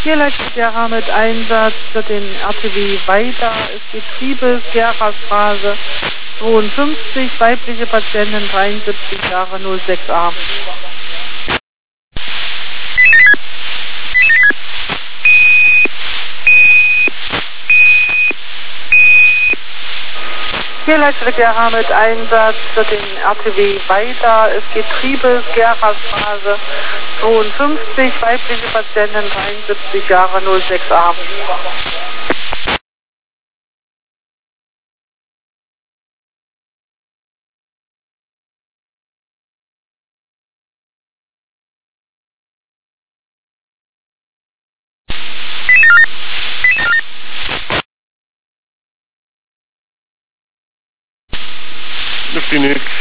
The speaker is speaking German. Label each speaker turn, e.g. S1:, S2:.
S1: Hier leitet Gera mit Einsatz für den RTW weiter. Es geht Triebes, Gera-Straße 52, weibliche Patientin 73 Jahre 06a. Hier leitet Gera mit Einsatz für den RTW weiter. Es geht Triebes, Gera-Straße 52, weibliche Patientin 73 Jahre 06a.
S2: Luftlinie